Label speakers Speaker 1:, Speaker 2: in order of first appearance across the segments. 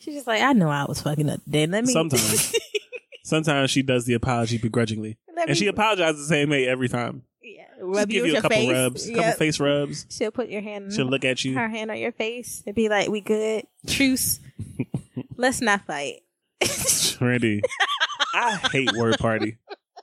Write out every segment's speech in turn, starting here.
Speaker 1: She's just like, I know I was fucking up today. Let me.
Speaker 2: Sometimes she does the apology begrudgingly, and she apologizes the same way every time.
Speaker 1: Yeah,
Speaker 2: rub you give you a couple rubs, couple face rubs.
Speaker 1: She'll put your hand.
Speaker 2: She'll look at you.
Speaker 1: Her hand on your face and be like, "We good? Truce. Let's not fight."
Speaker 2: Ready. I hate word party.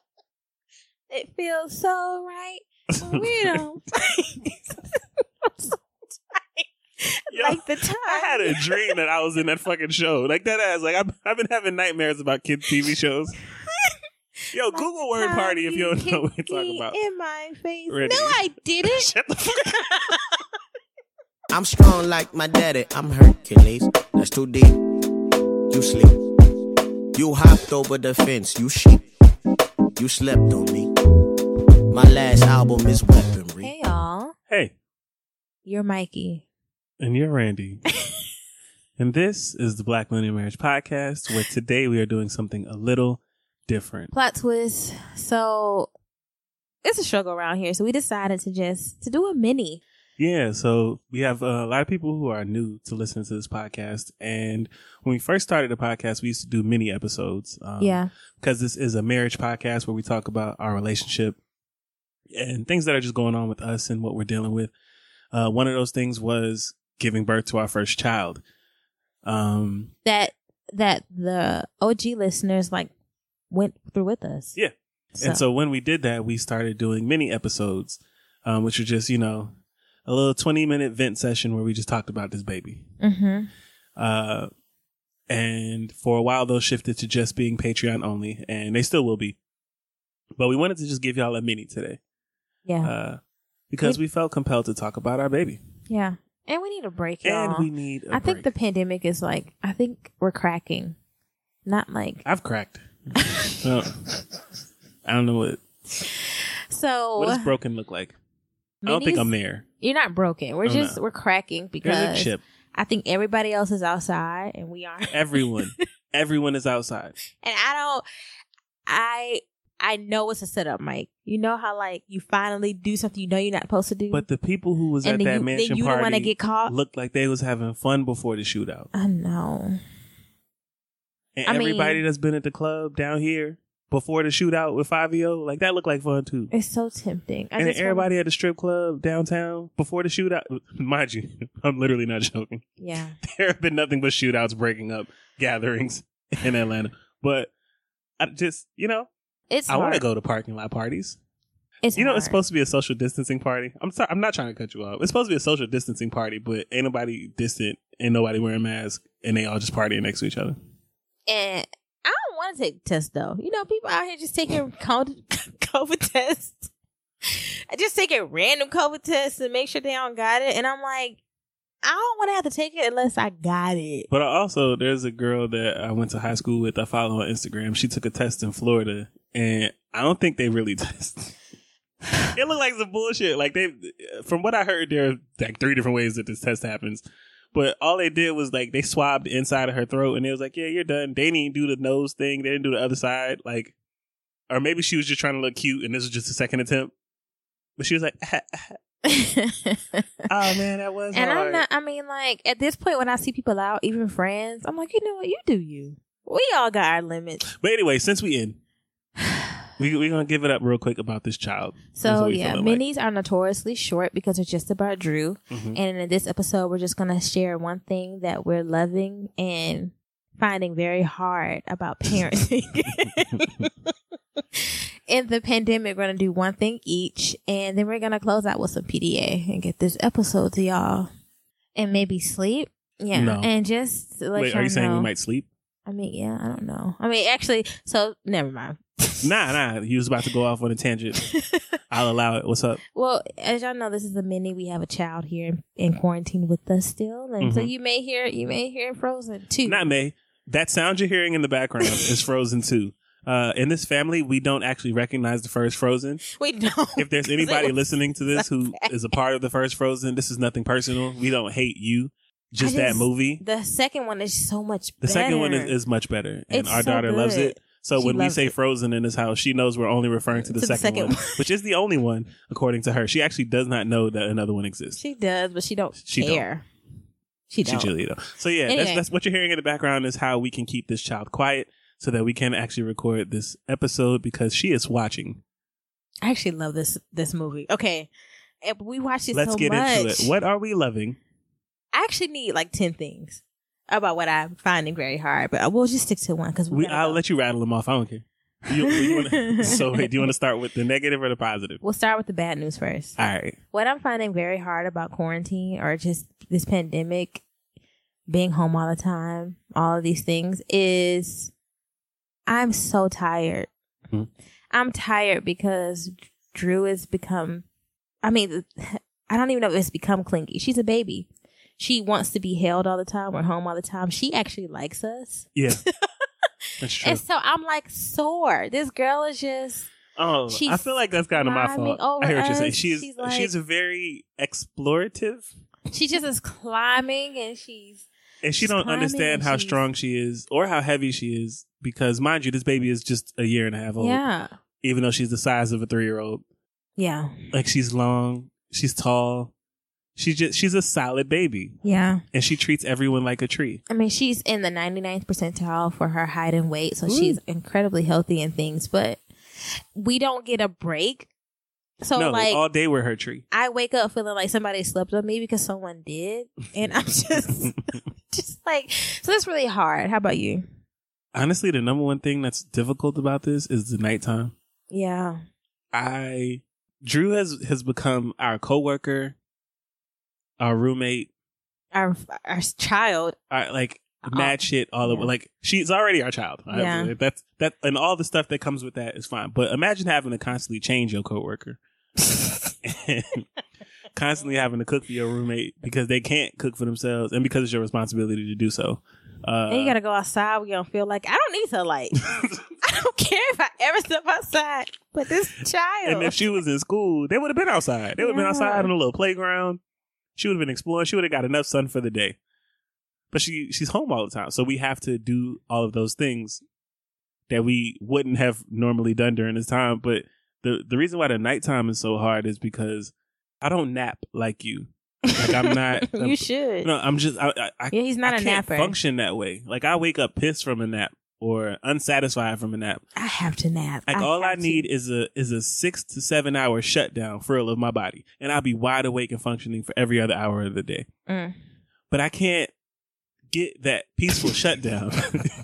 Speaker 1: It feels so right. We don't fight. I'm so tired.
Speaker 2: Yo,
Speaker 1: like the time
Speaker 2: I had a dream that I was in that fucking show. Like that ass. Like I've been having nightmares about kids' TV shows. Yo, like Google word party if you don't know what we're talking about.
Speaker 1: In my face.
Speaker 2: Ready.
Speaker 1: No, I didn't.
Speaker 2: Shut the fuck up.
Speaker 3: I'm strong like my daddy. I'm Hercules. That's too deep. You sleep. You hopped over the fence. You sheep. You slept on me. My last album is Weaponry.
Speaker 1: Hey, y'all.
Speaker 2: Hey.
Speaker 1: You're Mikey.
Speaker 2: And you're Randy. And this is the Black Millennial Marriage Podcast, where today we are doing something a little different.
Speaker 1: Plot twist. So it's a struggle around here. So we decided to do a mini.
Speaker 2: Yeah. So we have a lot of people who are new to listening to this podcast. And when we first started the podcast, we used to do mini episodes. Because this is a marriage podcast where we talk about our relationship and things that are just going on with us and what we're dealing with. One of those things was giving birth to our first child.
Speaker 1: That the OG listeners went through with us.
Speaker 2: Yeah. And so when we did that, we started doing mini episodes, which are just, a little 20-minute vent session where we just talked about this baby.
Speaker 1: Mm-hmm.
Speaker 2: And for a while, those shifted to just being Patreon only, and they still will be. But we wanted to just give y'all a mini today.
Speaker 1: Yeah.
Speaker 2: Because we felt compelled to talk about our baby.
Speaker 1: Yeah. And we need a break, y'all.
Speaker 2: And we need a break.
Speaker 1: I think the pandemic is I think we're cracking. Not like...
Speaker 2: I've cracked. Well, I don't know what...
Speaker 1: So...
Speaker 2: What does broken look like? I don't think I'm there.
Speaker 1: You're not broken. We're cracking because
Speaker 2: there's a chip.
Speaker 1: I think everybody else is outside and we aren't.
Speaker 2: Everyone is outside.
Speaker 1: And I know it's a setup, Mike. You know how you finally do something you know you're not supposed to do.
Speaker 2: But the people who was at that mansion
Speaker 1: you
Speaker 2: party
Speaker 1: don't want to get caught.
Speaker 2: Looked like they was having fun before the shootout.
Speaker 1: I know.
Speaker 2: And everybody that's been at the club down here before the shootout with Fabio, that looked like fun too.
Speaker 1: It's so tempting.
Speaker 2: And everybody at the strip club downtown before the shootout, mind you, I'm literally not joking.
Speaker 1: Yeah.
Speaker 2: There have been nothing but shootouts breaking up gatherings in Atlanta. But I just, I want to go to parking lot parties.
Speaker 1: It's
Speaker 2: it's supposed to be a social distancing party. I'm sorry, I'm not trying to cut you off. It's supposed to be a social distancing party, but ain't nobody distant, ain't nobody wearing masks, and they all just partying next to each other.
Speaker 1: And I don't want to take tests though. People out here just taking COVID tests. Just taking random COVID tests and make sure they don't got it. And I'm like, I don't want to have to take it unless I got it.
Speaker 2: But also, there's a girl that I went to high school with. I follow on Instagram. She took a test in Florida, and I don't think they really test. It looked like some bullshit. From what I heard, there are 3 different ways that this test happens. But all they did was they swabbed the inside of her throat, and it was like, yeah, you're done. They didn't do the nose thing. They didn't do the other side. Or maybe she was just trying to look cute, and this was just a second attempt. But she was like, oh man, that was
Speaker 1: and
Speaker 2: hard.
Speaker 1: At this point when I see people out, even friends, I'm like, you know what, you do you. We all got our limits.
Speaker 2: But anyway, since we in, we're gonna give it up real quick about this child.
Speaker 1: So yeah, minis are notoriously short because they're just about Drew. Mm-hmm. And in this episode, we're just gonna share one thing that we're loving and finding very hard about parenting. In the pandemic, we're going to do one thing each, and then we're going to close out with some PDA and get this episode to y'all. And maybe sleep. Yeah. No. And just let
Speaker 2: Wait, are you saying we might sleep?
Speaker 1: Yeah, I don't know. Actually, so never mind.
Speaker 2: Nah. You was about to go off on a tangent. I'll allow it. What's up?
Speaker 1: Well, as y'all know, this is a mini. We have a child here in quarantine with us still. And so you may hear Frozen 2.
Speaker 2: Not May. That sound you're hearing in the background is Frozen 2. In this family, we don't actually recognize the first Frozen.
Speaker 1: We don't.
Speaker 2: If there's anybody listening to this who is a part of the first Frozen, this is nothing personal. We don't hate you. Just that movie.
Speaker 1: The second one is so much better.
Speaker 2: The second one is much better. And our daughter loves it. So when we say Frozen in this house, she knows we're only referring to the second one, which is the only one, according to her. She actually does not know that another one exists.
Speaker 1: She does, but she don't care. She don't.
Speaker 2: She cheerleader though. So yeah,
Speaker 1: Anyway.
Speaker 2: that's what you're hearing in the background is how we can keep this child quiet so that we can actually record this episode because she is watching.
Speaker 1: I actually love this movie. Okay. We watched it
Speaker 2: Let's
Speaker 1: so
Speaker 2: get
Speaker 1: much.
Speaker 2: into it. What are we loving?
Speaker 1: I actually need like 10 things about what I'm finding very hard, but we'll just stick to one because
Speaker 2: I'll let you rattle them off. I don't care. So wait, do you want to start with the negative or the positive?
Speaker 1: We'll start with the bad news first.
Speaker 2: All right.
Speaker 1: What I'm finding very hard about quarantine or just this pandemic, being home all the time, all of these things is I'm so tired.
Speaker 2: Hmm.
Speaker 1: I'm tired because Drew has become, I don't even know if it's become clingy. She's a baby. She wants to be held all the time. We're home all the time. She actually likes us.
Speaker 2: Yeah. That's true.
Speaker 1: And so I'm like sore. This girl is just.
Speaker 2: Oh, I feel like that's kind of my
Speaker 1: climbing
Speaker 2: fault. I hear what you're saying.
Speaker 1: She's like-
Speaker 2: She's very explorative,
Speaker 1: She just is climbing and she's.
Speaker 2: and she
Speaker 1: She's
Speaker 2: don't
Speaker 1: climbing
Speaker 2: understand
Speaker 1: and
Speaker 2: how
Speaker 1: she's-
Speaker 2: strong she is or how heavy she is. Because mind you, this baby is just a year and a half old.
Speaker 1: Yeah.
Speaker 2: Even though she's the size of a 3-year-old.
Speaker 1: Yeah.
Speaker 2: Like she's long, she's tall. She's a solid baby,
Speaker 1: Yeah.
Speaker 2: and she treats everyone like a tree.
Speaker 1: I mean, she's in the 99th percentile for her height and weight, so
Speaker 2: Ooh.
Speaker 1: she's incredibly healthy and things, but we don't get a break. So,
Speaker 2: No,
Speaker 1: like,
Speaker 2: all day we're her tree.
Speaker 1: I wake up feeling like somebody slept on me because someone did, and I'm just like, so that's really hard. How about you?
Speaker 2: Honestly, the number one thing that's difficult about this is the nighttime.
Speaker 1: Yeah.
Speaker 2: Drew has become our coworker, our roommate,
Speaker 1: Our child.
Speaker 2: mad shit all over.
Speaker 1: Yeah.
Speaker 2: Like she's already our child.
Speaker 1: Yeah.
Speaker 2: That's and all the stuff that comes with that is fine. But imagine having to constantly change your coworker. And constantly having to cook for your roommate because they can't cook for themselves and because it's your responsibility to do so.
Speaker 1: And you gotta go outside. We don't feel like I don't need to like. I don't care if I ever step outside, but this child.
Speaker 2: And if she was in school, they would have been outside. They would have been outside
Speaker 1: Yeah.
Speaker 2: on a little playground. She would have been exploring. She would have got enough sun for the day. But she's home all the time. So we have to do all of those things that we wouldn't have normally done during this time. But the reason why the nighttime is so hard is because I don't nap like you. Like I'm not.
Speaker 1: you should.
Speaker 2: No, I'm just. I
Speaker 1: Yeah, he's not
Speaker 2: I
Speaker 1: a
Speaker 2: can't
Speaker 1: napper.
Speaker 2: function that way. Like I wake up pissed from a nap or unsatisfied from a nap.
Speaker 1: I have to nap.
Speaker 2: Like all I
Speaker 1: have to.
Speaker 2: need is a 6 to 7 hour shutdown for all of my body, and I'll be wide awake and functioning for every other hour of the day.
Speaker 1: Mm.
Speaker 2: But I can't get that peaceful shutdown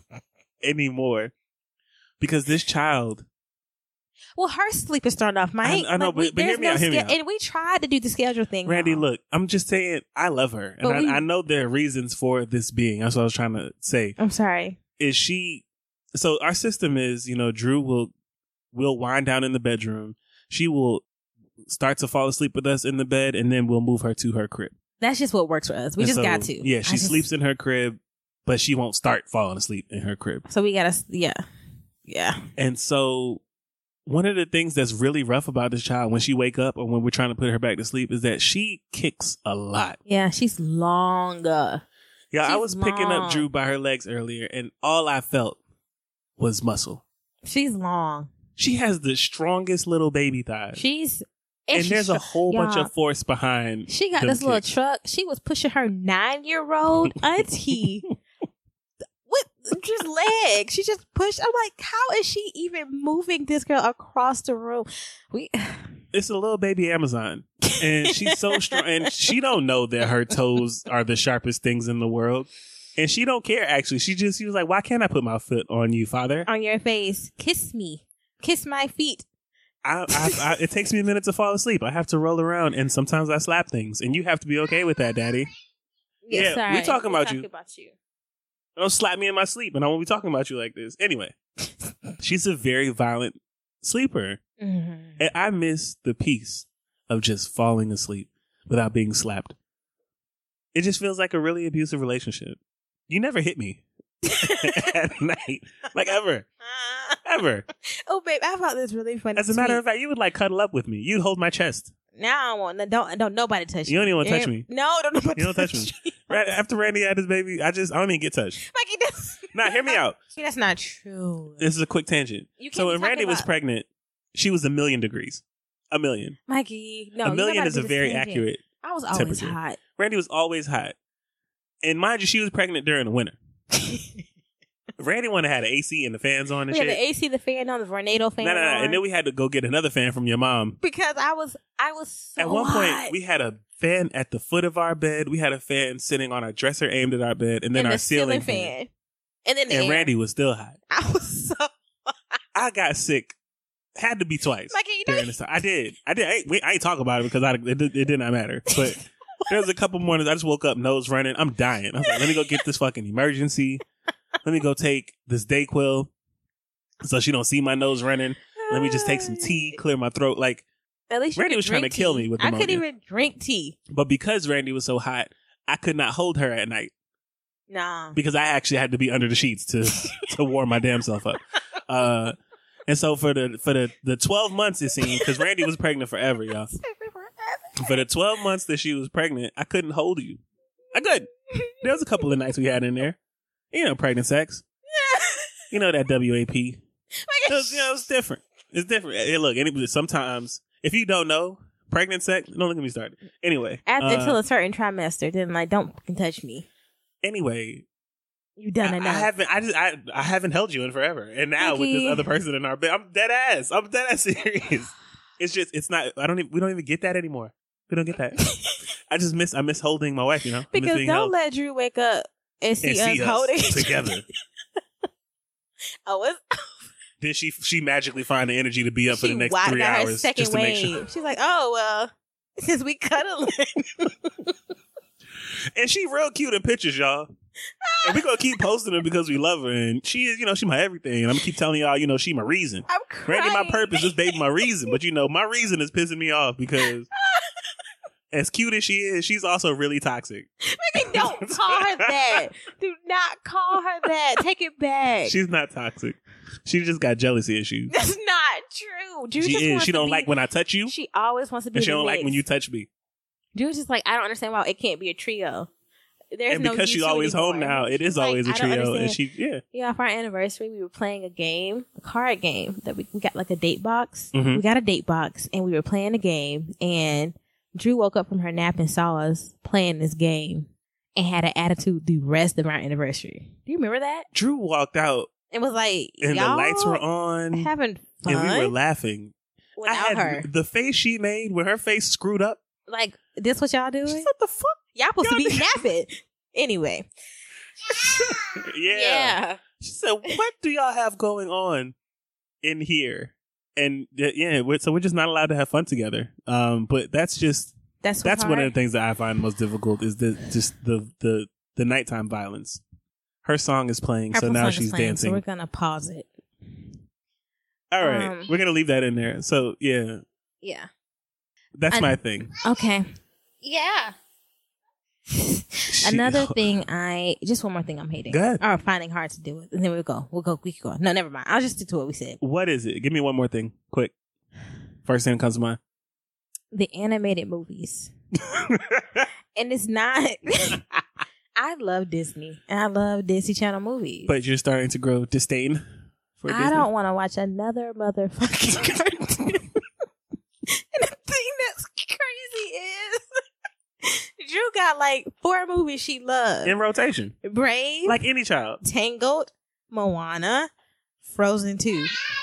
Speaker 2: anymore because this child.
Speaker 1: Well, her sleep is thrown off. Mine.
Speaker 2: I know, but hear
Speaker 1: there's
Speaker 2: me out, hear me out.
Speaker 1: And we tried to do the schedule thing.
Speaker 2: Randy,
Speaker 1: now.
Speaker 2: look, I'm just saying I love her, and
Speaker 1: But
Speaker 2: I know there are reasons for this being. That's what I was trying to say.
Speaker 1: I'm sorry.
Speaker 2: Is she? So our system is, Drew will wind down in the bedroom. She will start to fall asleep with us in the bed, and then we'll move her to her crib.
Speaker 1: That's just what works for us. We
Speaker 2: And
Speaker 1: just
Speaker 2: so,
Speaker 1: got to.
Speaker 2: Yeah, she sleeps in her crib, but she won't start falling asleep in her crib.
Speaker 1: So we gotta. Yeah.
Speaker 2: And so one of the things that's really rough about this child when she wake up or when we're trying to put her back to sleep is that she kicks a lot.
Speaker 1: Yeah, she's long.
Speaker 2: Yeah, I
Speaker 1: She's
Speaker 2: was picking up
Speaker 1: long.
Speaker 2: Drew by her legs earlier, and all I felt was muscle.
Speaker 1: She's long.
Speaker 2: She has the strongest little baby thighs. And
Speaker 1: she's
Speaker 2: there's a whole bunch
Speaker 1: y'all,
Speaker 2: of force behind.
Speaker 1: She got
Speaker 2: them
Speaker 1: this little
Speaker 2: kicks.
Speaker 1: truck. She was pushing her 9-year-old auntie with just legs. She just pushed. I'm like, how is she even moving this girl across the room?
Speaker 2: It's a little baby Amazon, and she's so strong, and she don't know that her toes are the sharpest things in the world, and she don't care. Actually, she was like, "Why can't I put my foot on you, father?
Speaker 1: On your face, kiss me, kiss my feet."
Speaker 2: It takes me a minute to fall asleep. I have to roll around, and sometimes I slap things, and you have to be okay with that, Daddy. Yeah,
Speaker 1: sorry.
Speaker 2: we're talking about you.
Speaker 1: About you.
Speaker 2: Don't slap me in my sleep, and I won't be talking about you like this. Anyway, she's a very violent sleeper.
Speaker 1: Mm-hmm.
Speaker 2: And I miss the peace of just falling asleep without being slapped. It just feels like a really abusive relationship. You never hit me at night, like ever.
Speaker 1: Oh, babe, I found this really funny.
Speaker 2: As a matter of fact, you would like cuddle up with me. You'd hold my chest.
Speaker 1: Now I want don't nobody touch
Speaker 2: You don't even want to touch
Speaker 1: Yeah.
Speaker 2: me.
Speaker 1: No, don't nobody
Speaker 2: You don't touch me. Right after Randy had his baby, I don't even get touched.
Speaker 1: Mikey, that's
Speaker 2: Now, hear me out.
Speaker 1: that's not true.
Speaker 2: This is a quick tangent.
Speaker 1: You can't
Speaker 2: So
Speaker 1: be
Speaker 2: when
Speaker 1: talking
Speaker 2: Randy was
Speaker 1: about-
Speaker 2: pregnant, she was 1,000,000 degrees. 1,000,000.
Speaker 1: Mikey, no,
Speaker 2: A million
Speaker 1: you
Speaker 2: is a very accurate.
Speaker 1: I was always
Speaker 2: temperature.
Speaker 1: hot.
Speaker 2: Randy was always hot. And mind you, she was pregnant during the winter. Randy wanted to have the AC and the fans on and
Speaker 1: We
Speaker 2: shit.
Speaker 1: had the AC, the fan on, the tornado fan
Speaker 2: No.
Speaker 1: on.
Speaker 2: And then we had to go get another fan from your mom.
Speaker 1: Because I was so
Speaker 2: At one
Speaker 1: hot.
Speaker 2: point, we had a fan at the foot of our bed. We had a fan sitting on our dresser aimed at our bed. And then
Speaker 1: and
Speaker 2: our
Speaker 1: the
Speaker 2: ceiling fan.
Speaker 1: And then the
Speaker 2: And
Speaker 1: air.
Speaker 2: Randy was still hot.
Speaker 1: I was so
Speaker 2: I got sick. Had to be twice
Speaker 1: like, you
Speaker 2: during
Speaker 1: know,
Speaker 2: this time. I did. I ain't talk about it because it did not matter. But there was a couple mornings I just woke up nose running. I'm dying. I was like, let me go get this fucking emergency. Let me go take this Dayquil so she don't see my nose running. Let me just take some tea, clear my throat. Like,
Speaker 1: at least you
Speaker 2: Randy
Speaker 1: could
Speaker 2: was trying to
Speaker 1: drink
Speaker 2: kill
Speaker 1: tea.
Speaker 2: me with
Speaker 1: I couldn't
Speaker 2: pneumonia.
Speaker 1: even drink tea.
Speaker 2: But because Randy was so hot, I could not hold her at night
Speaker 1: Nah.
Speaker 2: because I actually had to be under the sheets to warm my damn self up. And so for the 12 months it seemed, because Randy was pregnant forever, y'all. For the 12 months that she was pregnant, I couldn't hold you. I couldn't. There was a couple of nights we had in there. You know, pregnant sex. You know that WAP. It was, it's different. It's different. Hey, look, sometimes if you don't know pregnant sex, don't get me started. Anyway,
Speaker 1: Until a certain trimester, then like, don't fucking touch me.
Speaker 2: Anyway,
Speaker 1: You done enough.
Speaker 2: I haven't held you in forever, and now with this other person in our bed, I'm dead ass serious. It's just, it's not. We don't even get that anymore. We don't get that. I miss holding my wife. You know,
Speaker 1: because don't let Drew wake up and see us holding
Speaker 2: together.
Speaker 1: Oh, what?
Speaker 2: Then she magically find the energy to be up for the next
Speaker 1: wiped
Speaker 2: 3
Speaker 1: out her
Speaker 2: hours
Speaker 1: second
Speaker 2: just to make
Speaker 1: wave.
Speaker 2: sure.
Speaker 1: She's like, oh well, since we cuddling.
Speaker 2: And she real cute in pictures, y'all. And we gonna keep posting her because we love her, and she is, she my everything. And I'm gonna keep telling y'all, she my reason.
Speaker 1: I'm crying.
Speaker 2: Randy, my purpose, this baby, my reason. But my reason is pissing me off because as cute as she is, she's also really toxic.
Speaker 1: Maybe don't call her that. Do not call her that. Take it back.
Speaker 2: She's not toxic. She just got jealousy issues.
Speaker 1: That's not true. Drew
Speaker 2: She
Speaker 1: just
Speaker 2: is.
Speaker 1: wants
Speaker 2: She
Speaker 1: to
Speaker 2: don't
Speaker 1: be-
Speaker 2: like when I touch you,
Speaker 1: She always wants to be.
Speaker 2: and she
Speaker 1: in the
Speaker 2: don't like
Speaker 1: mix.
Speaker 2: when you touch me.
Speaker 1: Drew's just like, I don't understand why it can't be a trio. There's
Speaker 2: And
Speaker 1: no
Speaker 2: because she's
Speaker 1: you two
Speaker 2: always home
Speaker 1: anymore.
Speaker 2: now, it
Speaker 1: She's
Speaker 2: is
Speaker 1: like,
Speaker 2: always a
Speaker 1: I don't
Speaker 2: trio. And
Speaker 1: understand. Yeah, for our anniversary, we were playing a card game that we got like a date box.
Speaker 2: Mhm.
Speaker 1: We got a date box and we were playing a game, and Drew woke up from her nap and saw us playing this game and had an attitude the rest of our anniversary. Do you remember that?
Speaker 2: Drew walked out
Speaker 1: It was like,
Speaker 2: and
Speaker 1: y'all
Speaker 2: the lights were on
Speaker 1: having fun
Speaker 2: and we were laughing.
Speaker 1: without her.
Speaker 2: The face she made when her face screwed up.
Speaker 1: Like, this what y'all doing?
Speaker 2: She said, "What the fuck?"
Speaker 1: Y'all supposed to be napping. Anyway.
Speaker 2: Yeah. She said, "What do y'all have going on in here?" And so we're just not allowed to have fun together. But that's one of the things that I find most difficult is the nighttime violence. Her song is playing, so now she's dancing.
Speaker 1: So we're gonna pause it.
Speaker 2: All right, we're gonna leave that in there. So yeah, that's my thing.
Speaker 1: Okay. Yeah. Another thing just one more thing I'm hating.
Speaker 2: Go ahead.
Speaker 1: Or finding hard to deal with. And then we keep going. No, never mind. I'll just stick to what we said.
Speaker 2: What is it? Give me one more thing, quick. First thing that comes to mind.
Speaker 1: The animated movies. And it's not I love Disney. And I love Disney Channel movies.
Speaker 2: But you're starting to grow disdain for Disney.
Speaker 1: I don't want to watch another motherfucking cartoon. And the thing that's crazy is Drew got like 4 movies she loves.
Speaker 2: In rotation.
Speaker 1: Brave.
Speaker 2: Like any child.
Speaker 1: Tangled. Moana. Frozen 2.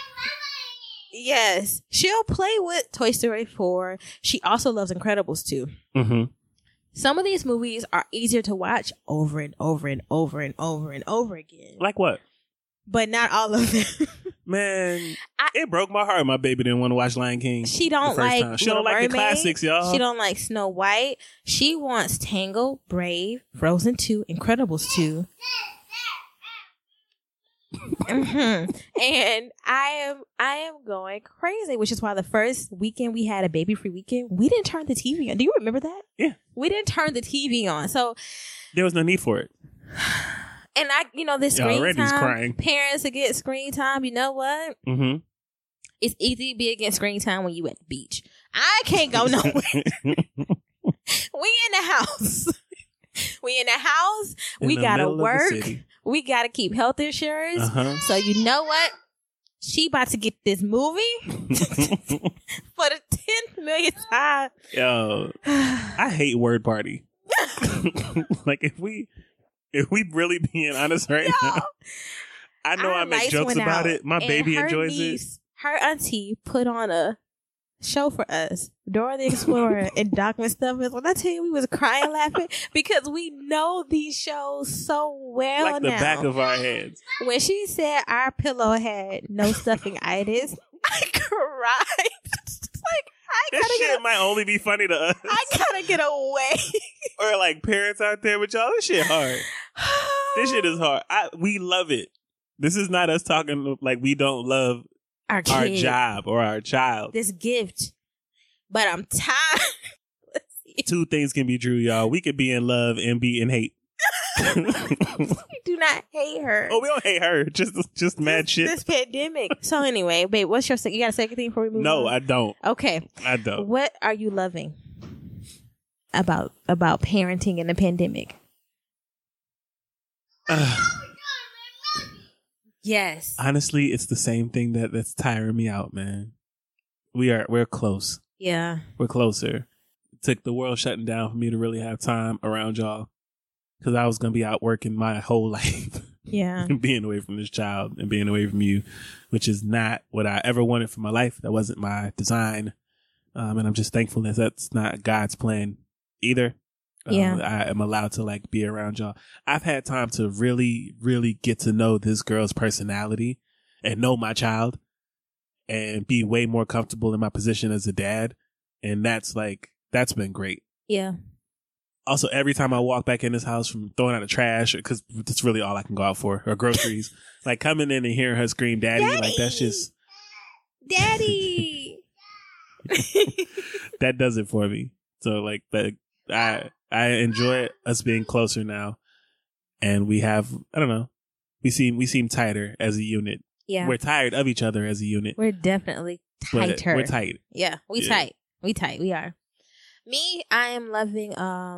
Speaker 1: Yes. She'll play with Toy Story 4. She also loves Incredibles 2.
Speaker 2: Mm-hmm.
Speaker 1: Some of these movies are easier to watch over and over and over and over and over again.
Speaker 2: Like what?
Speaker 1: But not all of them.
Speaker 2: Man, it broke my heart. My baby didn't want to watch Lion King.
Speaker 1: She don't like Little
Speaker 2: She don't like
Speaker 1: Mermaid.
Speaker 2: the classics, y'all.
Speaker 1: She don't like Snow White. She wants Tangled, Brave, Frozen 2, Incredibles 2. Mm-hmm. And I am going crazy, which is why the first weekend we had a baby-free weekend, we didn't turn the TV on. Do you remember that?
Speaker 2: Yeah.
Speaker 1: We didn't turn the TV on. So
Speaker 2: there was no need for it.
Speaker 1: And this screen
Speaker 2: Randy's
Speaker 1: time,
Speaker 2: crying.
Speaker 1: parents that get screen time, you know what?
Speaker 2: Mm-hmm.
Speaker 1: It's easy to be against screen time when you at the beach. I can't go nowhere. We in the house. We in the house. We gotta work. We gotta keep health insurance.
Speaker 2: Uh-huh.
Speaker 1: So you know what? She about to get this movie for the 10th millionth time.
Speaker 2: Yo, I hate Word Party. Like if we If we really being honest right now, I know I make jokes about it. My baby enjoys it.
Speaker 1: Her auntie put on a show for us, Dora the Explorer and Document Stuff. When I tell you, we was crying laughing because we know these shows so well
Speaker 2: like the
Speaker 1: now.
Speaker 2: back of our heads.
Speaker 1: When she said our pillow had no stuffing-itis, I cried.
Speaker 2: This shit might only be funny to us.
Speaker 1: I gotta get away.
Speaker 2: Or like parents out there with y'all. This shit hard. This shit is hard. We love it. This is not us talking like we don't love our job or our child.
Speaker 1: This gift. But I'm tired.
Speaker 2: Two things can be true, y'all. We could be in love and be in hate.
Speaker 1: We do not hate her.
Speaker 2: Oh, we don't hate her. Just mad shit.
Speaker 1: This pandemic. So anyway, babe, what's your you got a second thing before we move on?
Speaker 2: No, I don't.
Speaker 1: Okay.
Speaker 2: I don't.
Speaker 1: What are you loving about parenting in the pandemic? Yes.
Speaker 2: Honestly, it's the same thing that's tiring me out, man. We're close.
Speaker 1: Yeah.
Speaker 2: We're closer. It took the world shutting down for me to really have time around y'all. Because I was going to be out working my whole life.
Speaker 1: Yeah.
Speaker 2: Being away from this child and being away from you, which is not what I ever wanted for my life. That wasn't my design. And I'm just thankful that that's not God's plan either.
Speaker 1: Yeah.
Speaker 2: I am allowed to like be around y'all. I've had time to really, really get to know this girl's personality and know my child and be way more comfortable in my position as a dad. And that's been great.
Speaker 1: Yeah.
Speaker 2: Also, every time I walk back in this house from throwing out the trash, because that's really all I can go out for, or groceries, like coming in and hearing her scream, Daddy, like that's just...
Speaker 1: Daddy!
Speaker 2: That does it for me. So like I enjoy us being closer now. And we have, I don't know, we seem tighter as a unit.
Speaker 1: Yeah.
Speaker 2: We're tired of each other as a unit.
Speaker 1: We're definitely tighter.
Speaker 2: We're tight.
Speaker 1: Yeah, tight. We tight. We are. Me, I am loving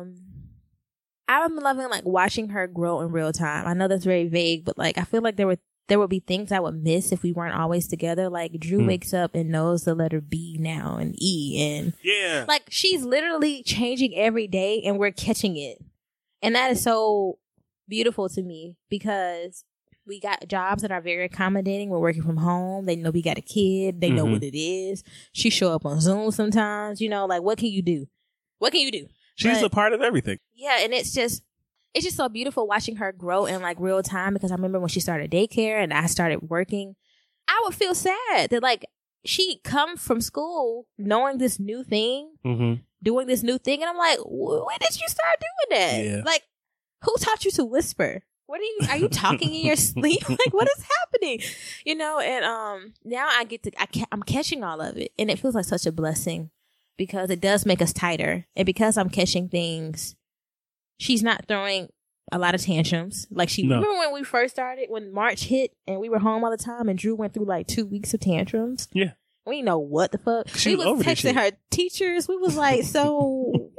Speaker 1: like watching her grow in real time. I know that's very vague, but like I feel like there would be things I would miss if we weren't always together. Like Drew wakes up and knows the letter B now and E, and
Speaker 2: yeah,
Speaker 1: like she's literally changing every day and we're catching it. And that is so beautiful to me because we got jobs that are very accommodating. We're working from home. They know we got a kid. They know what it is. She show up on Zoom sometimes, like what can you do? What can you do?
Speaker 2: She's a part of everything.
Speaker 1: Yeah, and it's just so beautiful watching her grow in like real time because I remember when she started daycare and I started working, I would feel sad that like she come from school knowing this new thing, doing this new thing, and I'm like, when did you start doing that?
Speaker 2: Yeah.
Speaker 1: Like, who taught you to whisper? What are you talking in your sleep? Like, what is happening? And now I'm catching all of it, and it feels like such a blessing. Because it does make us tighter. And because I'm catching things, she's not throwing a lot of tantrums. Like remember when we first started, when March hit and we were home all the time and Drew went through like 2 weeks of tantrums?
Speaker 2: Yeah.
Speaker 1: We didn't know what the fuck.
Speaker 2: She was
Speaker 1: texting her teachers. We was like, so...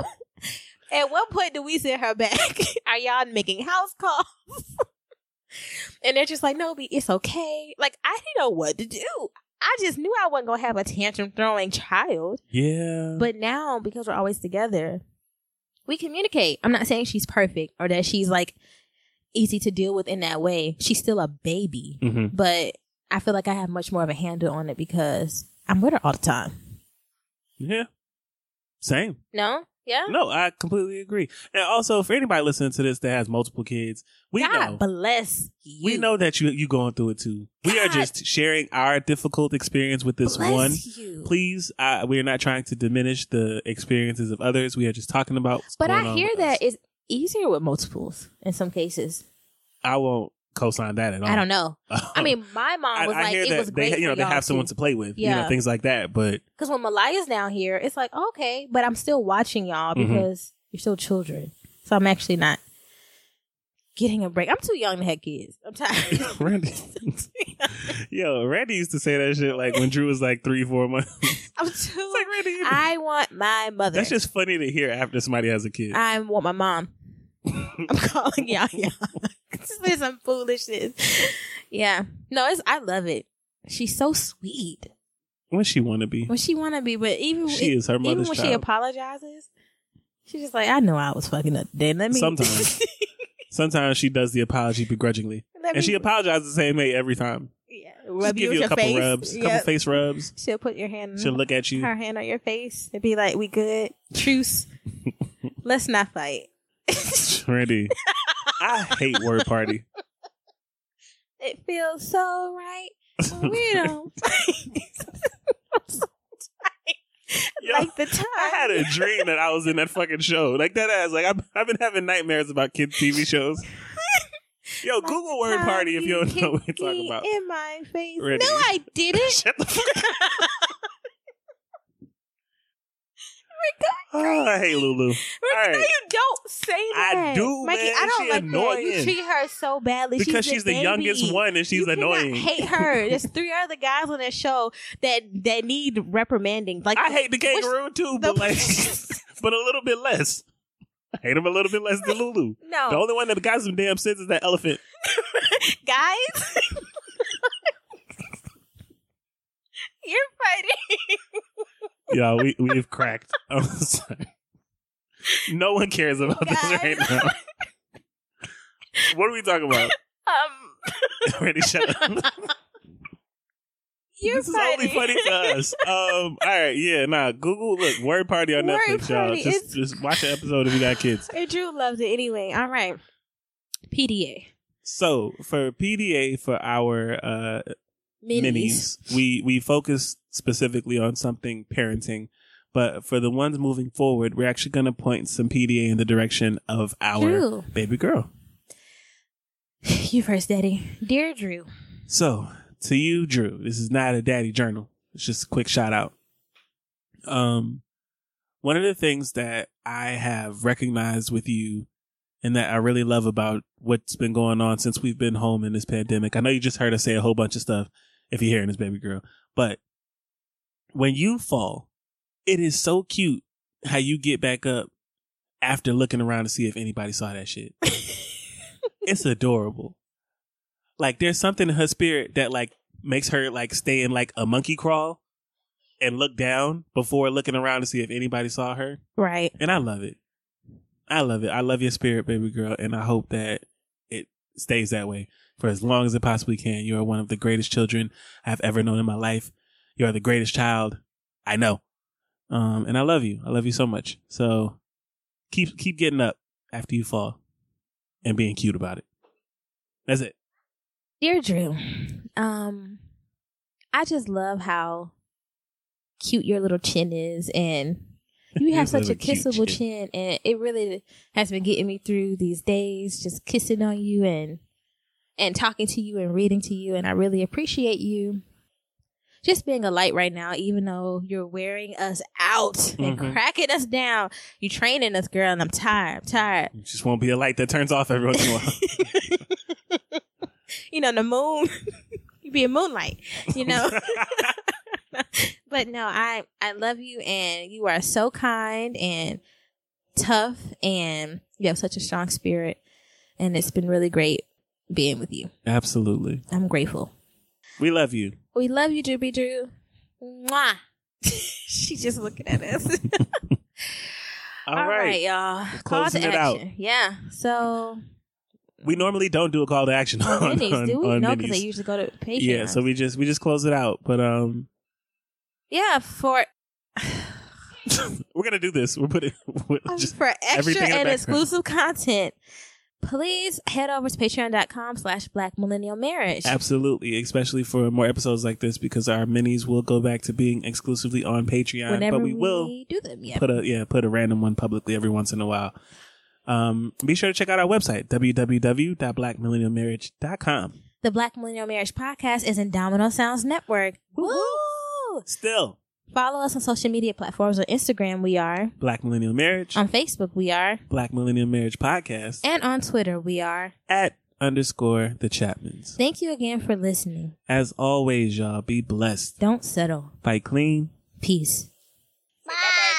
Speaker 1: At what point do we send her back? Are y'all making house calls? And they're just like, no, it's okay. Like, I didn't know what to do. I just knew I wasn't going to have a tantrum throwing child.
Speaker 2: Yeah.
Speaker 1: But now, because we're always together, we communicate. I'm not saying she's perfect or that she's like easy to deal with in that way. She's still a baby. But I feel like I have much more of a handle on it because I'm with her all the time.
Speaker 2: Yeah. Same.
Speaker 1: No? Yeah?
Speaker 2: No, I completely agree. And also, for anybody listening to this that has multiple kids, we
Speaker 1: God
Speaker 2: know.
Speaker 1: Bless you.
Speaker 2: We know that you going through it too. We are just sharing our difficult experience with this one.
Speaker 1: You.
Speaker 2: Please, we are not trying to diminish the experiences of others. We are just talking about what's
Speaker 1: But
Speaker 2: going
Speaker 1: I
Speaker 2: on
Speaker 1: hear
Speaker 2: with
Speaker 1: that
Speaker 2: us.
Speaker 1: it's easier with multiples in some cases.
Speaker 2: I won't co-sign that at all.
Speaker 1: I don't know. I mean, my mom was like, it was great.
Speaker 2: They have someone to play with, things like that. But
Speaker 1: because when Malaya's down here, it's like, okay, but I'm still watching y'all because you're still children. So I'm actually not getting a break. I'm too young to have kids. I'm tired.
Speaker 2: Randy used to say that shit like when Drew was like 3-4 months.
Speaker 1: I'm too.
Speaker 2: It's like, Randy,
Speaker 1: I want my mother.
Speaker 2: That's just funny to hear after somebody has a kid.
Speaker 1: I want my mom. I'm calling y'all. This is some foolishness. Yeah. No, I love it. She's so sweet.
Speaker 2: When she want to be.
Speaker 1: But even
Speaker 2: she is her mother's
Speaker 1: even when
Speaker 2: child.
Speaker 1: she apologizes, she's just like, I know I was fucking up today. Let me.
Speaker 2: Sometimes Sometimes she does the apology begrudgingly. And she apologizes the same way every time.
Speaker 1: Yeah.
Speaker 2: She'll give you a couple rubs, couple face rubs.
Speaker 1: She'll put your hand.
Speaker 2: She'll look at you.
Speaker 1: Her hand on your face and be like, "We good? Truce. Let's not fight."
Speaker 2: Ready. I hate word party.
Speaker 1: It feels so right when we don't fight. I'm so tired.
Speaker 2: Yo,
Speaker 1: like the time
Speaker 2: I had a dream that I was in that fucking show. Like that ass. Like I've been having nightmares about kids' TV shows. Yo, like Google word party if you don't know what we're talking about.
Speaker 1: In my face.
Speaker 2: Ready.
Speaker 1: No, I didn't.
Speaker 2: Shut the fuck up. Oh, I hate Lulu.
Speaker 1: Right. No, you don't say that.
Speaker 2: I do,
Speaker 1: Mikey,
Speaker 2: man.
Speaker 1: I don't
Speaker 2: She
Speaker 1: like
Speaker 2: annoying.
Speaker 1: that. You treat her so badly.
Speaker 2: Because she's the youngest one and she's annoying.
Speaker 1: I hate her. There's 3 other guys on that show that need reprimanding. Like
Speaker 2: I hate the kangaroo too, but like, but a little bit less. I hate him a little bit less than Lulu.
Speaker 1: No.
Speaker 2: The only one that got some damn sense is that elephant.
Speaker 1: Guys? You're fighting.
Speaker 2: Yeah, we've cracked. I'm sorry. No one cares about this right now. What are we talking about? Ready, shut up.
Speaker 1: You're
Speaker 2: this is only funny to us. All right, yeah, Google, look, word party on Netflix, y'all. Just watch an episode if you got kids.
Speaker 1: And Drew loves it anyway. All right. PDA.
Speaker 2: So for PDA, for our minis, we focus specifically on something parenting. But for the ones moving forward, we're actually going to point some PDA in the direction of our baby girl.
Speaker 1: You first, Daddy. Dear Drew.
Speaker 2: So, to you, Drew, this is not a daddy journal. It's just a quick shout out. One of the things that I have recognized with you and that I really love about what's been going on since we've been home in this pandemic. I know you just heard us say a whole bunch of stuff if you're hearing this, baby girl. But when you fall, it is so cute how you get back up after looking around to see if anybody saw that shit. It's adorable. Like there's something in her spirit that like makes her like stay in like a monkey crawl and look down before looking around to see if anybody saw her.
Speaker 1: Right.
Speaker 2: And I love it. I love it. I love your spirit, baby girl. And I hope that it stays that way for as long as it possibly can. You are one of the greatest children I've ever known in my life. You are the greatest child I know. And I love you. I love you so much. So keep getting up after you fall and being cute about it. That's it.
Speaker 1: Dear Drew, I just love how cute your little chin is, and you have such a kissable chin, and it really has been getting me through these days, just kissing on you and talking to you and reading to you, and I really appreciate you just being a light right now, even though you're wearing us out and cracking us down. You're training us, girl, and I'm tired.
Speaker 2: You just won't be a light that turns off every once in a while.
Speaker 1: You know, the moon, you be a moonlight, you know. But no, I love you, and you are so kind and tough, and you have such a strong spirit, and it's been really great being with you.
Speaker 2: Absolutely.
Speaker 1: I'm grateful.
Speaker 2: We love you.
Speaker 1: We love you, Drewby Drew. Mwah. She's just looking at us. All right, y'all.
Speaker 2: Closing it out.
Speaker 1: Yeah. So
Speaker 2: we normally don't do a call to action
Speaker 1: on minis, do we? No, because
Speaker 2: minis.
Speaker 1: they usually go to Patreon.
Speaker 2: Yeah, so we just close it out. But
Speaker 1: yeah, for
Speaker 2: we're gonna do this. We're putting just
Speaker 1: for extra and exclusive content. Please head over to patreon.com/blackmillennialmarriage.
Speaker 2: Absolutely, especially for more episodes like this, because our minis will go back to being exclusively on Patreon.
Speaker 1: Whenever
Speaker 2: but we will
Speaker 1: do them, yeah.
Speaker 2: Put a random one publicly every once in a while. Be sure to check out our website, www.blackmillennialmarriage.com.
Speaker 1: The Black Millennial Marriage Podcast is in Domino Sounds Network. Woo!
Speaker 2: Still.
Speaker 1: Follow us on social media platforms. On Instagram, we are
Speaker 2: Black Millennial Marriage.
Speaker 1: On Facebook, we are
Speaker 2: Black Millennial Marriage Podcast.
Speaker 1: And on Twitter, we are
Speaker 2: @_the Chapmans.
Speaker 1: Thank you again for listening.
Speaker 2: As always, y'all, be blessed.
Speaker 1: Don't settle.
Speaker 2: Fight clean.
Speaker 1: Peace.
Speaker 2: Bye.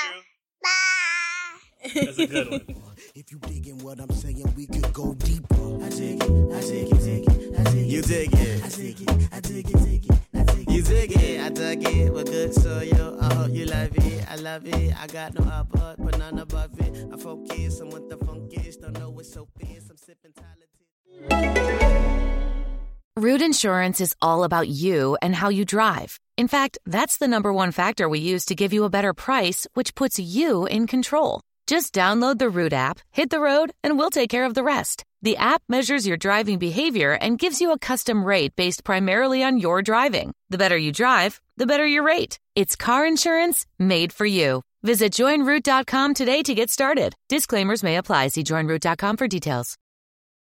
Speaker 2: Bye. That's a good one.
Speaker 3: If you digging what I'm saying, we could go deeper. I dig it, I dig it, dig it, I dig it. You dig it. I dig it, I dig it, dig it, I dig it. You dig it, I dig forget what good so yo. I hope you love it, I love it. I got no upper, but none above it. I focus on what the funk is. Don't know what's so fierce. I'm sipping talented.
Speaker 4: Root Insurance is all about you and how you drive. In fact, that's the number one factor we use to give you a better price, which puts you in control. Just download the Root app, hit the road, and we'll take care of the rest. The app measures your driving behavior and gives you a custom rate based primarily on your driving. The better you drive, the better your rate. It's car insurance made for you. Visit joinroot.com today to get started. Disclaimers may apply. See joinroot.com for details.